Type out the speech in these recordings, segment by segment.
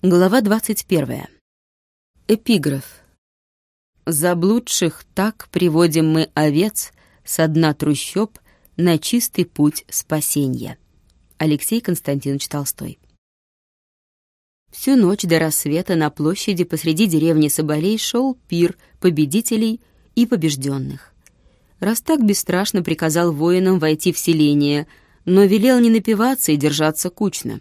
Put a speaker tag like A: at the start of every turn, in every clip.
A: Глава 21. Эпиграф. «Заблудших так приводим мы овец со дна трущоб на чистый путь спасенья». Алексей Константинович Толстой. Всю ночь до рассвета на площади посреди деревни Соболей шел пир победителей и побежденных. Растак бесстрашно приказал воинам войти в селение, но велел не напиваться и держаться кучно.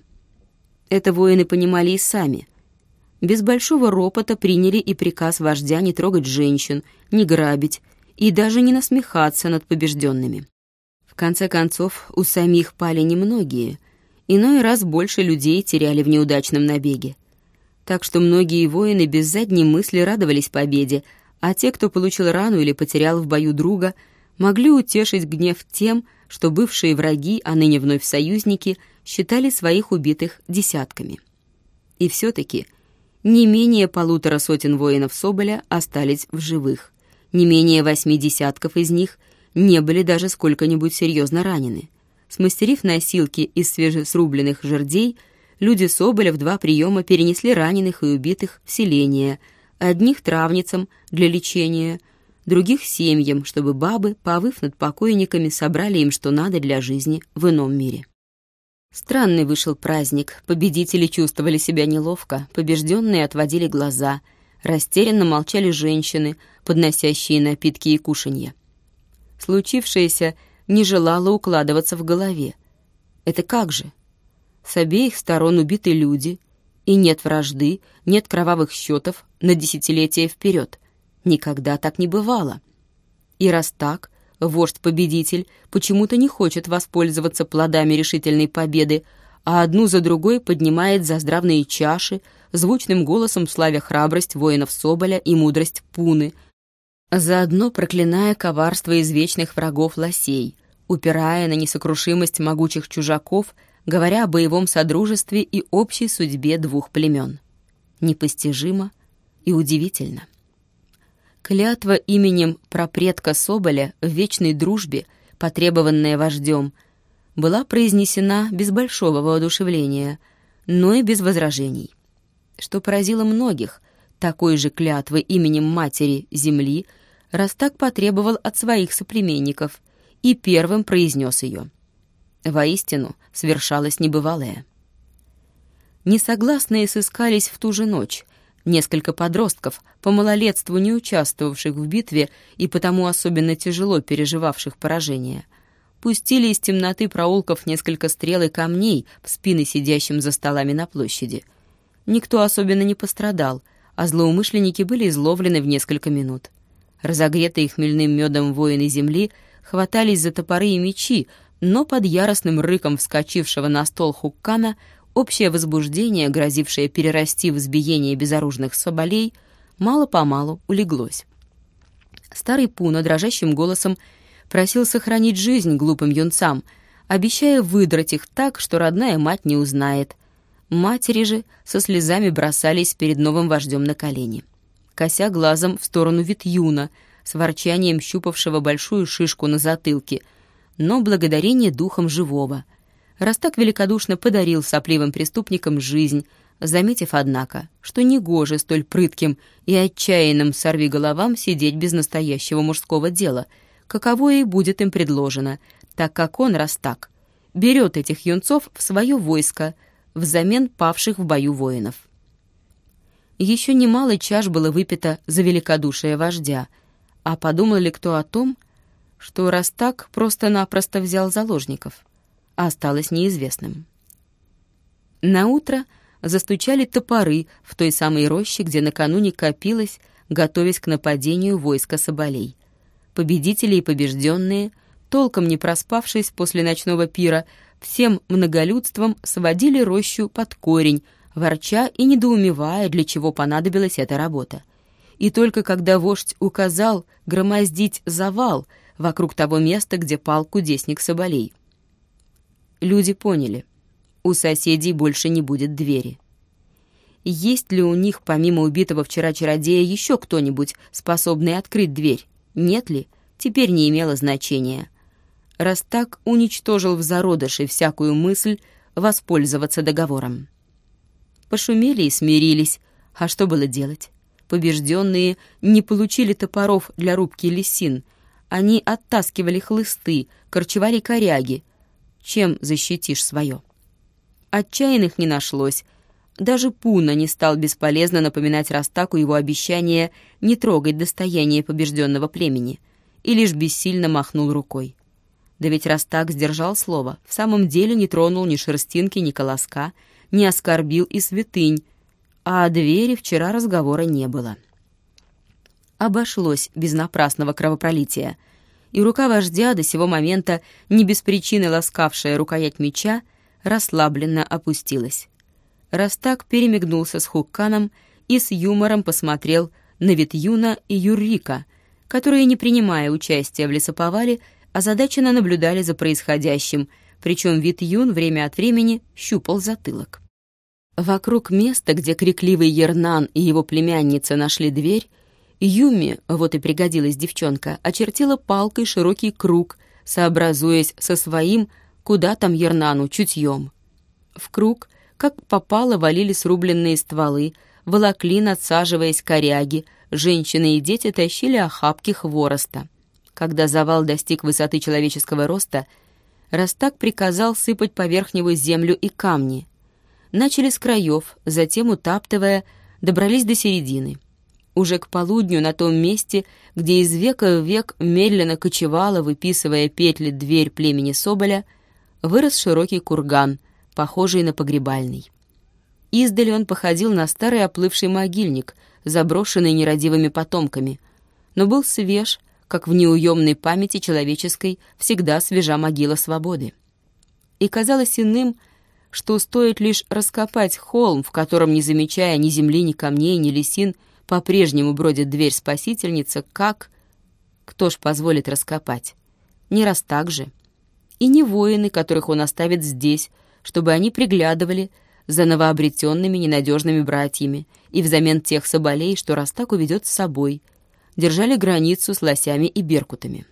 A: Это воины понимали и сами. Без большого ропота приняли и приказ вождя не трогать женщин, не грабить и даже не насмехаться над побежденными. В конце концов, у самих пали немногие, иной раз больше людей теряли в неудачном набеге. Так что многие воины без задней мысли радовались победе, а те, кто получил рану или потерял в бою друга, могли утешить гнев тем, что бывшие враги, а ныне вновь союзники, считали своих убитых десятками. И все-таки не менее 150 воинов Соболя остались в живых, не менее 8 десятков из них не были даже сколько-нибудь серьезно ранены. Смастерив носилки из свежесрубленных жердей, люди Соболя в 2 приема перенесли раненых и убитых в селение, одних травницам для лечения, других семьям, чтобы бабы, повыв над покойниками, собрали им что надо для жизни в ином мире. Странный вышел праздник, победители чувствовали себя неловко, побежденные отводили глаза, растерянно молчали женщины, подносящие напитки и кушанья. Случившееся не желало укладываться в голове. Это как же? С обеих сторон убиты люди, и нет вражды, нет кровавых счетов на десятилетия вперед. Никогда так не бывало. И раз так, вождь-победитель почему-то не хочет воспользоваться плодами решительной победы, а одну за другой поднимает заздравные чаши, звучным голосом славя храбрость воинов Соболя и мудрость Пуны, заодно проклиная коварство извечных врагов лосей, упирая на несокрушимость могучих чужаков, говоря о боевом содружестве и общей судьбе 2 племен. Непостижимо и удивительно. Клятва именем прапредка Соболя в вечной дружбе, потребованная вождем, была произнесена без большого воодушевления, но и без возражений. Что поразило многих, такой же клятвы именем матери земли Растак потребовал от своих соплеменников и первым произнес ее. Воистину, свершалось небывалое. Несогласные сыскались в ту же ночь. Несколько подростков, по малолетству не участвовавших в битве и потому особенно тяжело переживавших поражение, пустили из темноты проулков несколько стрел и камней в спины сидящим за столами на площади. Никто особенно не пострадал, а злоумышленники были изловлены в несколько минут. Разогретые хмельным медом воины земли хватались за топоры и мечи, но под яростным рыком вскочившего на стол Хуккана общее возбуждение, грозившее перерасти в избиение безоружных соболей, мало-помалу улеглось. Старый Пуна дрожащим голосом просил сохранить жизнь глупым юнцам, обещая выдрать их так, что родная мать не узнает. Матери же со слезами бросались перед новым вождем на колени. Кося глазом в сторону Витюна, с ворчанием щупавшего большую шишку на затылке, но благодарение духом живого. Растак великодушно подарил сопливым преступникам жизнь, заметив, однако, что негоже столь прытким и отчаянным сорвиголовам сидеть без настоящего мужского дела, каковое и будет им предложено, так как он, Растак, берет этих юнцов в свое войско взамен павших в бою воинов. Еще немало чаш было выпито за великодушие вождя, а подумал ли кто о том, что Растак просто-напросто взял заложников, осталось неизвестным. Наутро застучали топоры в той самой роще, где накануне копилось, готовясь к нападению войска соболей. Победители и побежденные, толком не проспавшись после ночного пира, всем многолюдством сводили рощу под корень, ворча и недоумевая, для чего понадобилась эта работа. И только когда вождь указал громоздить завал вокруг того места, где пал кудесник Соболей, люди поняли, у соседей больше не будет двери. Есть ли у них, помимо убитого вчера чародея, еще кто-нибудь, способный открыть дверь? Нет ли? Теперь не имело значения. Растак уничтожил в зародыше всякую мысль воспользоваться договором. Пошумели и смирились. А что было делать? Побежденные не получили топоров для рубки лисин. Они оттаскивали хлысты, корчевали коряги. Чем защитишь свое? Отчаянных не нашлось. Даже Пуна не стал бесполезно напоминать Растаку его обещание не трогать достояние побежденного племени, и лишь бессильно махнул рукой. Да ведь Растак сдержал слово, в самом деле не тронул ни шерстинки, ни колоска, не оскорбил и святынь, а о двери вчера разговора не было. Обошлось без напрасного кровопролития, и рука вождя, до сего момента не без причины ласкавшая рукоять меча, расслабленно опустилась. Растак перемигнулся с Хукканом и с юмором посмотрел на Витюна и Юррика, которые, не принимая участия в лесоповале, озадаченно наблюдали за происходящим, причем Витюн время от времени щупал затылок. Вокруг места, где крикливый Ернан и его племянница нашли дверь, Юми, вот и пригодилась девчонка, очертила палкой широкий круг, сообразуясь со своим, куда там Ернану, чутьем. В круг, как попало, валили срубленные стволы, волокли, надсаживаясь коряги, женщины и дети тащили охапки хвороста. Когда завал достиг высоты человеческого роста, Растак приказал сыпать поверх него землю и камни. Начали с краев, затем, утаптывая, добрались до середины. Уже к полудню на том месте, где из века в век медленно кочевала, выписывая петли, дверь племени Соболя, вырос широкий курган, похожий на погребальный. Издали он походил на старый оплывший могильник, заброшенный нерадивыми потомками, но был свеж, как в неуемной памяти человеческой всегда свежа могила свободы. И казалось иным, что стоит лишь раскопать холм, в котором, не замечая ни земли, ни камней, ни лисин, по-прежнему бродит дверь-спасительница, как... Кто ж позволит раскопать? Не Растак же. И не воины, которых он оставит здесь, чтобы они приглядывали за новообретенными ненадежными братьями и взамен тех соболей, что Растак уведет с собой, держали границу с лосями и беркутами.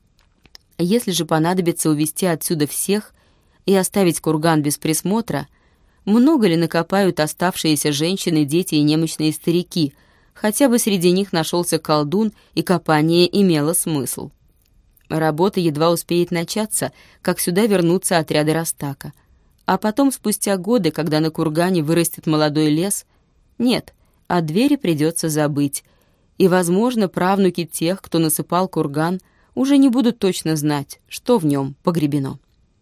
A: Если же понадобится увести отсюда всех и оставить курган без присмотра, много ли накопают оставшиеся женщины, дети и немощные старики, хотя бы среди них нашелся колдун, и копание имело смысл. Работа едва успеет начаться, как сюда вернутся отряды Растака. А потом, спустя годы, когда на кургане вырастет молодой лес, нет, о двери придется забыть, и, возможно, правнуки тех, кто насыпал курган, уже не будут точно знать, что в нем погребено.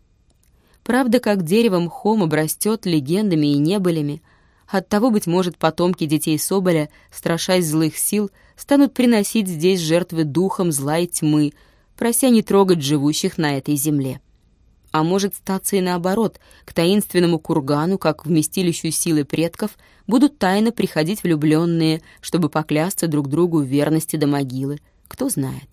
A: Правда, как дерево мхом обрастет легендами и небылями, оттого, быть может, потомки детей Соболя, страшась злых сил, станут приносить здесь жертвы духам зла и тьмы, прося не трогать живущих на этой земле. А может статься и наоборот, к таинственному кургану, как вместилищу силы предков, будут тайно приходить влюбленные, чтобы поклясться друг другу в верности до могилы. Кто знает.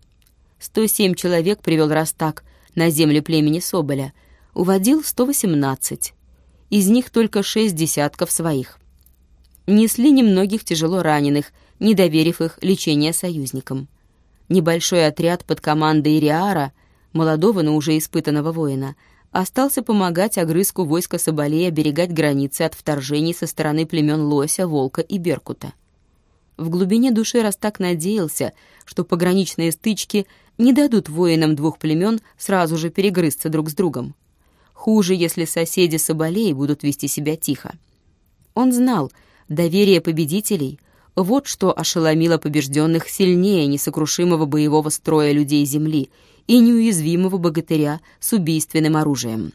A: 107 человек привел Растак на земли племени Соболя, уводил 118. Из них только 6 десятков своих. Несли немногих тяжело раненых, не доверив их лечение союзникам. Небольшой отряд под командой Риара, молодого, но уже испытанного воина, остался помогать огрызку войска соболей оберегать границы от вторжений со стороны племен Лося, Волка и Беркута. В глубине души Растак надеялся, что пограничные стычки не дадут воинам двух племен сразу же перегрызться друг с другом. Хуже, если соседи соболей будут вести себя тихо. Он знал, доверие победителей — вот что ошеломило побежденных сильнее несокрушимого боевого строя людей земли и неуязвимого богатыря с убийственным оружием.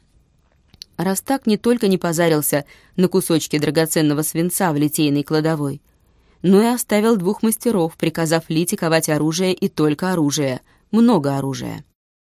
A: Растак не только не позарился на кусочки драгоценного свинца в литейной кладовой, но и оставил 2 мастеров, приказав Лите ковать оружие и только оружие, много оружия.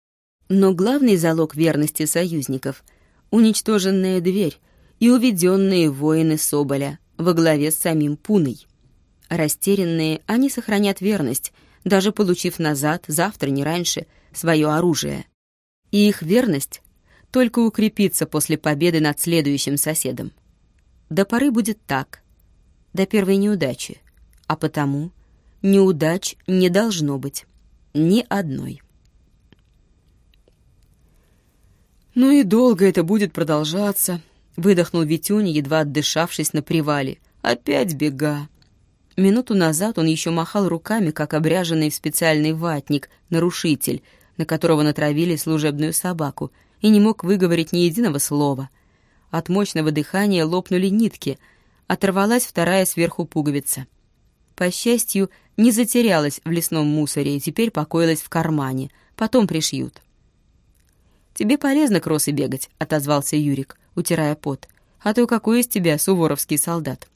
A: Но главный залог верности союзников — уничтоженная дверь и уведенные воины Соболя во главе с самим Пуной. Растерянные, они сохранят верность, даже получив назад, завтра не раньше, свое оружие. И их верность только укрепится после победы над следующим соседом. До поры будет так, до первой неудачи, а потому неудач не должно быть, ни одной.
B: «Ну и долго это будет продолжаться»,
A: выдохнул Витюня, едва отдышавшись на привале. «Опять бега!» Минуту назад он еще махал руками, как обряженный в специальный ватник нарушитель, на которого натравили служебную собаку, и не мог выговорить ни единого слова. От мощного дыхания лопнули нитки, оторвалась вторая сверху пуговица. По счастью, не затерялась в лесном мусоре и теперь покоилась в кармане, потом пришьют. «Тебе полезно кроссы бегать», — отозвался Юрик, утирая пот. «А то какой из тебя суворовский солдат?»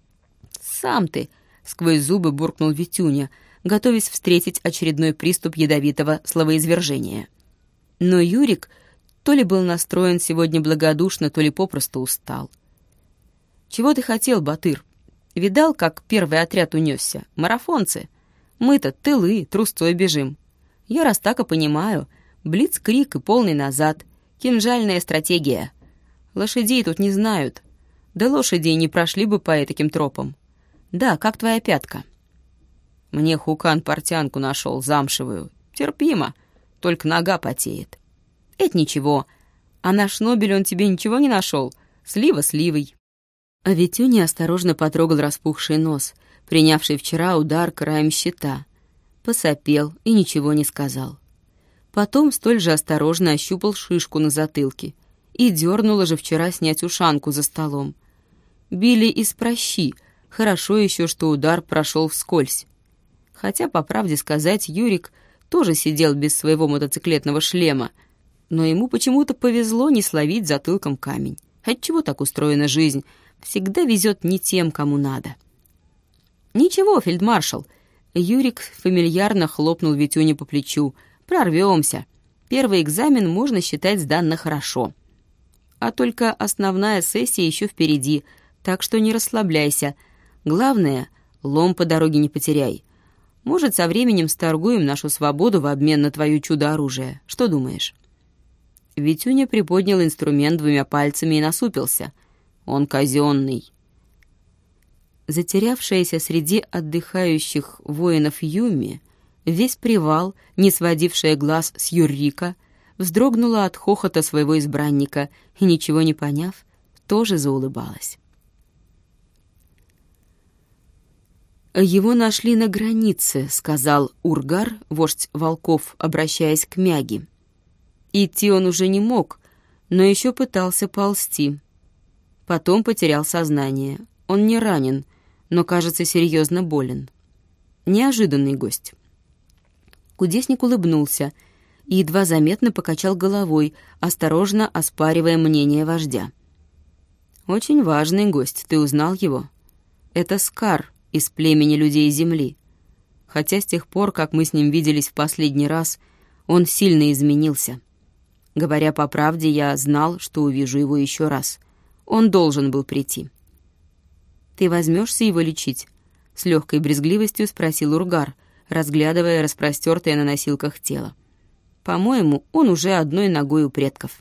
A: «Сам ты», — сквозь зубы буркнул Витюня, готовясь встретить очередной приступ ядовитого словоизвержения. Но Юрик то ли был настроен сегодня благодушно, то ли попросту устал. «Чего ты хотел, Батыр? Видал, как первый отряд унесся? Марафонцы. Мы-то тылы, трусцой бежим. Я раз так и понимаю. Блицкриг и полный назад. Кинжальная стратегия. Лошадей тут не знают. Да лошади не прошли бы по этаким тропам. Да, как твоя пятка?» «Мне Хукан портянку нашел, замшевую. Терпимо, только нога потеет». «Это ничего. А на шнобель он тебе ничего не нашел? Слива сливой». А Витюня осторожно потрогал распухший нос, принявший вчера удар краем щита. Посопел и ничего не сказал. Потом столь же осторожно ощупал шишку на затылке и дернула же вчера снять ушанку за столом. Били из прощи, хорошо еще, что удар прошел вскользь. Хотя, по правде сказать, Юрик тоже сидел без своего мотоциклетного шлема, но ему почему-то повезло не словить затылком камень. Отчего так устроена жизнь? Всегда везет не тем, кому надо. «Ничего, фельдмаршал!» Юрик фамильярно хлопнул Витюне по плечу. «Прорвемся. Первый экзамен можно считать сданно хорошо. А только основная сессия еще впереди, так что не расслабляйся. Главное, лом по дороге не потеряй. Может, со временем сторгуем нашу свободу в обмен на твое чудо-оружие. Что думаешь?» Витюня приподнял инструмент двумя пальцами и насупился. «Он казенный». Затерявшаяся среди отдыхающих воинов Юми, весь привал, не сводившая глаз с Юррика, вздрогнула от хохота своего избранника и, ничего не поняв, тоже заулыбалась. «Его нашли на границе», — сказал Ургар, вождь волков, обращаясь к Мяги. Идти он уже не мог, но еще пытался ползти. Потом потерял сознание. Он не ранен, но, кажется, серьезно болен. Неожиданный гость. Кудесник улыбнулся и едва заметно покачал головой, осторожно оспаривая мнение вождя. «Очень важный гость, ты узнал его? Это Скар из племени людей Земли. Хотя с тех пор, как мы с ним виделись в последний раз, он сильно изменился. Говоря по правде, я знал, что увижу его еще раз. Он должен был прийти». «Ты возьмешься его лечить?» — с легкой брезгливостью спросил Ургар, разглядывая распростертое на носилках тело. «По-моему, он уже одной ногой у предков».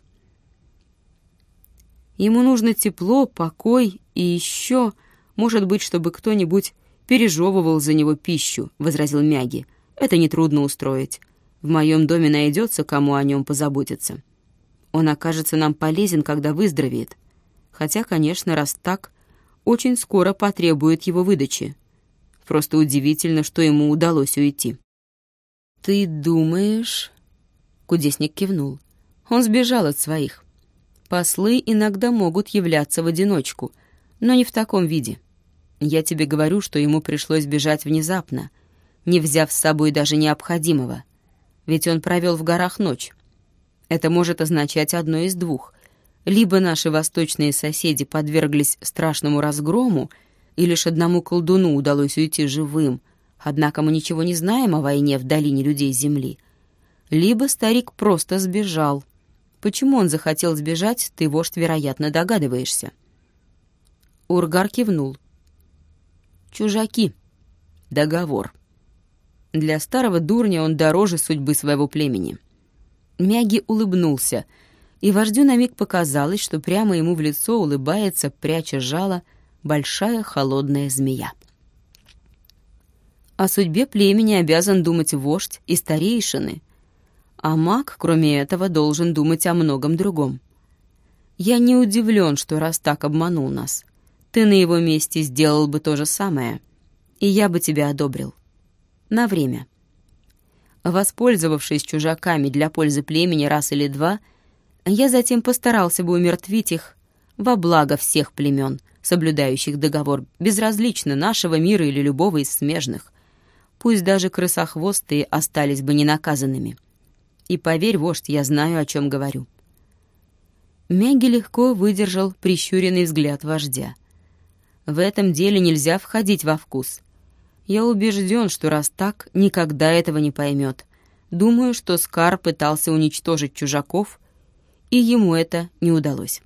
A: «Ему нужно тепло, покой и еще, может быть, чтобы кто-нибудь пережевывал за него пищу», — возразил Мяги. «Это нетрудно устроить. В моем доме найдется, кому о нем позаботиться. Он окажется нам полезен, когда выздоровеет. Хотя, конечно, раз так, очень скоро потребует его выдачи. Просто удивительно, что ему удалось уйти». «Ты думаешь...» — кудесник кивнул. «Он сбежал от своих. Послы иногда могут являться в одиночку, но не в таком виде. Я тебе говорю, что ему пришлось бежать внезапно, не взяв с собой даже необходимого. Ведь он провел в горах ночь. Это может означать одно из двух. Либо наши восточные соседи подверглись страшному разгрому, и лишь одному колдуну удалось уйти живым, однако мы ничего не знаем о войне в долине людей Земли. Либо старик просто сбежал. Почему он захотел сбежать, ты, вождь, вероятно, догадываешься». Ургар кивнул. «Чужаки. Договор. Для старого дурня он дороже судьбы своего племени». Мяги улыбнулся, и вождю на миг показалось, что прямо ему в лицо улыбается, пряча жало, большая холодная змея. О судьбе племени обязан думать вождь и старейшины, а маг, кроме этого, должен думать о многом другом. Я не удивлен, что Растак обманул нас. Ты на его месте сделал бы то же самое, и я бы тебя одобрил. На время. Воспользовавшись чужаками для пользы племени раз или два, я затем постарался бы умертвить их во благо всех племен, соблюдающих договор, безразлично нашего мира или любого из смежных. Пусть даже крысохвостые остались бы ненаказанными. И поверь, вождь, я знаю, о чем говорю. Мяги легко выдержал прищуренный взгляд вождя. В этом деле нельзя входить во вкус. Я убежден, что Растак никогда этого не поймет. Думаю, что Скар пытался уничтожить чужаков, и ему это не удалось.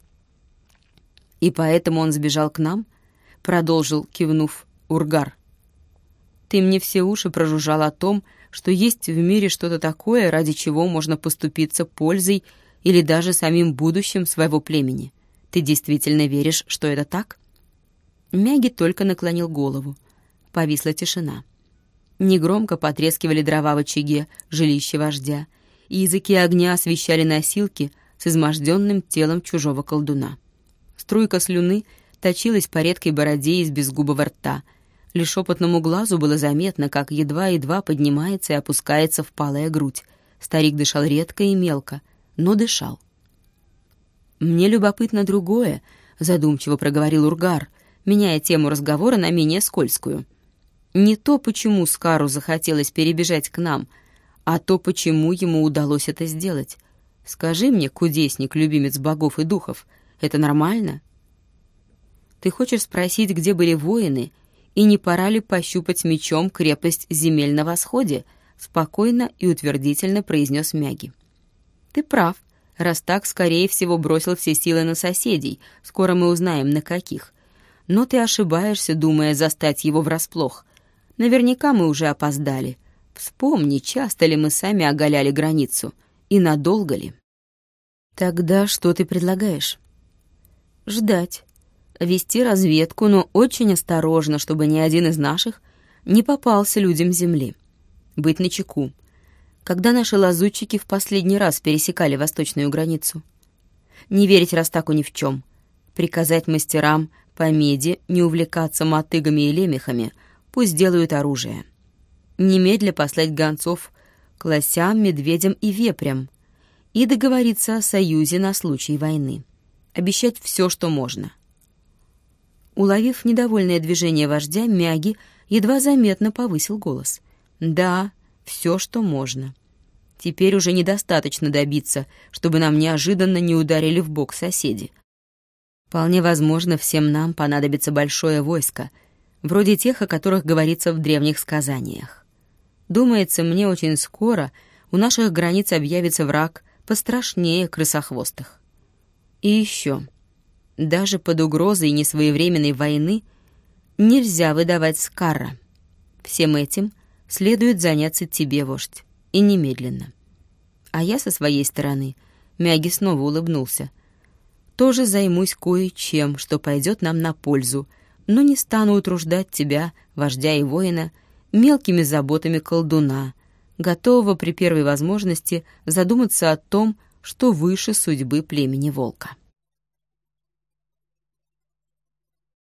A: И поэтому он сбежал к нам, продолжил, кивнув, Ургар. Ты мне все уши прожужжал о том, что есть в мире что-то такое, ради чего можно поступиться пользой или даже самим будущим своего племени. Ты действительно веришь, что это так? Мяги только наклонил голову. Повисла тишина. Негромко потрескивали дрова в очаге жилища вождя, и языки огня освещали носилки с изможденным телом чужого колдуна. Струйка слюны точилась по редкой бороде из безгубого рта. Лишь опытному глазу было заметно, как едва-едва поднимается и опускается впалая грудь. Старик дышал редко и мелко, но дышал. «Мне любопытно другое», — задумчиво проговорил Ургар, меняя тему разговора на менее скользкую. «Не то, почему Скару захотелось перебежать к нам, а то, почему ему удалось это сделать. Скажи мне, кудесник, любимец богов и духов, это нормально? Ты хочешь спросить, где были воины, и не пора ли пощупать мечом крепость земель на восходе?» — спокойно и утвердительно произнес Мяги. «Ты прав, Растак, скорее всего, бросил все силы на соседей, скоро мы узнаем, на каких. Но ты ошибаешься, думая застать его врасплох. Наверняка мы уже опоздали. Вспомни, часто ли мы сами оголяли границу, и надолго ли?» «Тогда что ты предлагаешь?» «Ждать. Вести разведку, но очень осторожно, чтобы ни один из наших не попался людям земли. Быть начеку. Когда наши лазутчики в последний раз пересекали восточную границу? Не верить Растаку ни в чем. Приказать мастерам по меди не увлекаться мотыгами и лемехами, пусть делают оружие. Немедля послать гонцов к лосям, медведям и вепрям и договориться о союзе на случай войны. Обещать все, что можно». Уловив недовольное движение вождя, Мяги едва заметно повысил голос. «Да, все, что можно. Теперь уже недостаточно добиться, чтобы нам неожиданно не ударили в бок соседи. Вполне возможно, всем нам понадобится большое войско, вроде тех, о которых говорится в древних сказаниях. Думается, мне очень скоро у наших границ объявится враг пострашнее крысохвостых. И еще, даже под угрозой несвоевременной войны нельзя выдавать Скарра. Всем этим следует заняться тебе, вождь, и немедленно. А я со своей стороны, Мяги снова улыбнулся, тоже займусь кое-чем, что пойдет нам на пользу, но не стану утруждать тебя, вождя и воина, мелкими заботами колдуна, готового при первой возможности задуматься о том, что выше судьбы племени волка».